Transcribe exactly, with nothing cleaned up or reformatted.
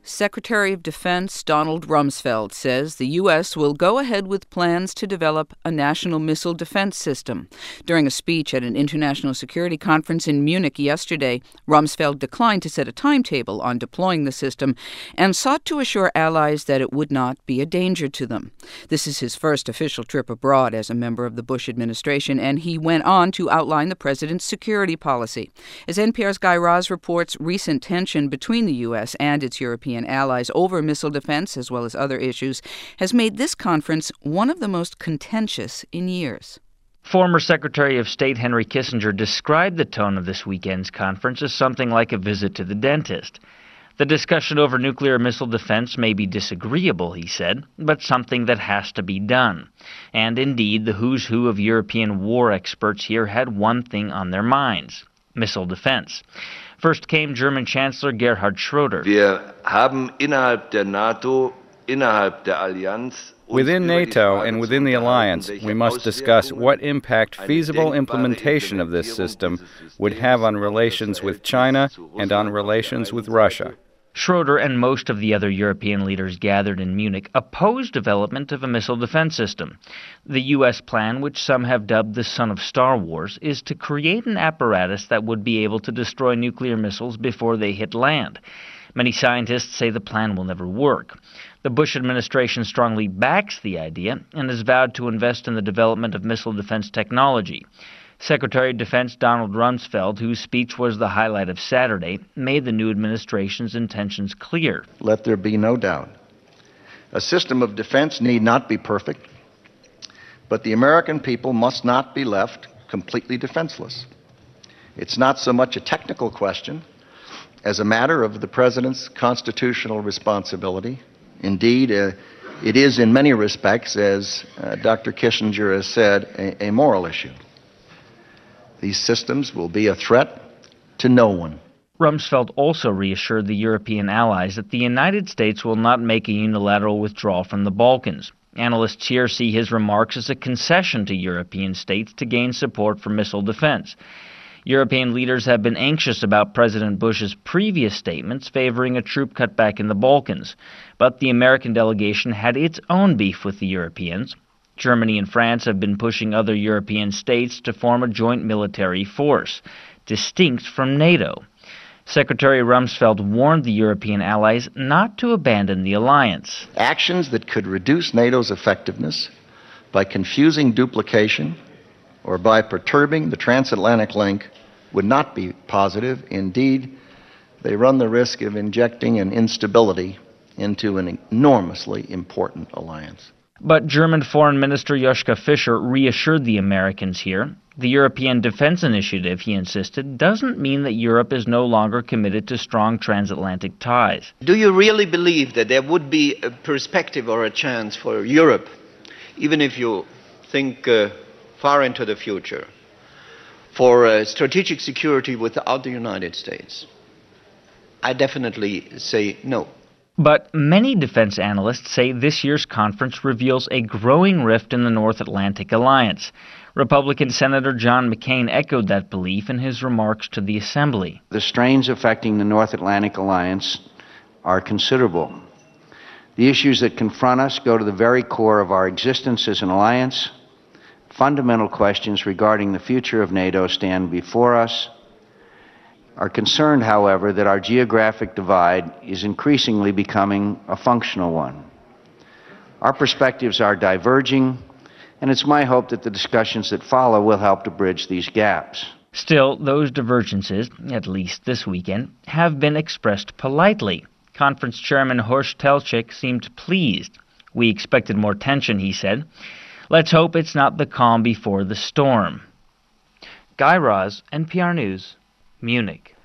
Secretary of Defense Donald Rumsfeld says the U S will go ahead with plans to develop a national missile defense system. During a speech at an international security conference in Munich yesterday, Rumsfeld declined to set a timetable on deploying the system and sought to assure allies that it would not be a danger to them. This is his first official trip abroad as a member of the Bush administration, and he went on to outline the president's security policy. As N P R's Guy Raz reports, recent tension between the U S and its European allies over missile defense, as well as other issues, has made this conference one of the most contentious in years. Former Secretary of State Henry Kissinger described the tone of this weekend's conference as something like a visit to the dentist. The discussion over nuclear missile defense may be disagreeable, he said, but something that has to be done. And indeed, the who's who of European war experts here had one thing on their minds: missile defense. First came German Chancellor Gerhard Schroeder. Wir haben innerhalb der NATO, innerhalb der Allianz Within NATO and within the alliance, we must discuss what impact feasible implementation of this system would have on relations with China and on relations with Russia. Schroeder and most of the other European leaders gathered in Munich opposed development of a missile defense system. The U S plan, which some have dubbed the son of Star Wars, is to create an apparatus that would be able to destroy nuclear missiles before they hit land. Many scientists say the plan will never work. The Bush administration strongly backs the idea and has vowed to invest in the development of missile defense technology. Secretary of Defense Donald Rumsfeld, whose speech was the highlight of Saturday, made the new administration's intentions clear. Let there be no doubt. A system of defense need not be perfect, but the American people must not be left completely defenseless. It's not so much a technical question as a matter of the President's constitutional responsibility. Indeed, uh, it is in many respects, as uh, Doctor Kissinger has said, a, a moral issue. These systems will be a threat to no one. Rumsfeld also reassured the European allies that the United States will not make a unilateral withdrawal from the Balkans. Analysts here see his remarks as a concession to European states to gain support for missile defense. European leaders have been anxious about President Bush's previous statements favoring a troop cutback in the Balkans, but the American delegation had its own beef with the Europeans. Germany and France have been pushing other European states to form a joint military force, distinct from NATO. Secretary Rumsfeld warned the European allies not to abandon the alliance. Actions that could reduce NATO's effectiveness by confusing duplication or by perturbing the transatlantic link would not be positive. Indeed, they run the risk of injecting an instability into an enormously important alliance. But German Foreign Minister Joschka Fischer reassured the Americans here. The European Defense Initiative, he insisted, doesn't mean that Europe is no longer committed to strong transatlantic ties. Do you really believe that there would be a perspective or a chance for Europe, even if you think uh, far into the future, for uh, strategic security without the United States? I definitely say no. But many defense analysts say this year's conference reveals a growing rift in the North Atlantic Alliance. Republican Senator John McCain echoed that belief in his remarks to the Assembly. The strains affecting the North Atlantic Alliance are considerable. The issues that confront us go to the very core of our existence as an alliance. Fundamental questions regarding the future of NATO stand before us. Are concerned, however, that our geographic divide is increasingly becoming a functional one. Our perspectives are diverging, and it's my hope that the discussions that follow will help to bridge these gaps. Still, those divergences, at least this weekend, have been expressed politely. Conference Chairman Horst Teltschik seemed pleased. We expected more tension, he said. Let's hope it's not the calm before the storm. Guy Raz, N P R News, Munich.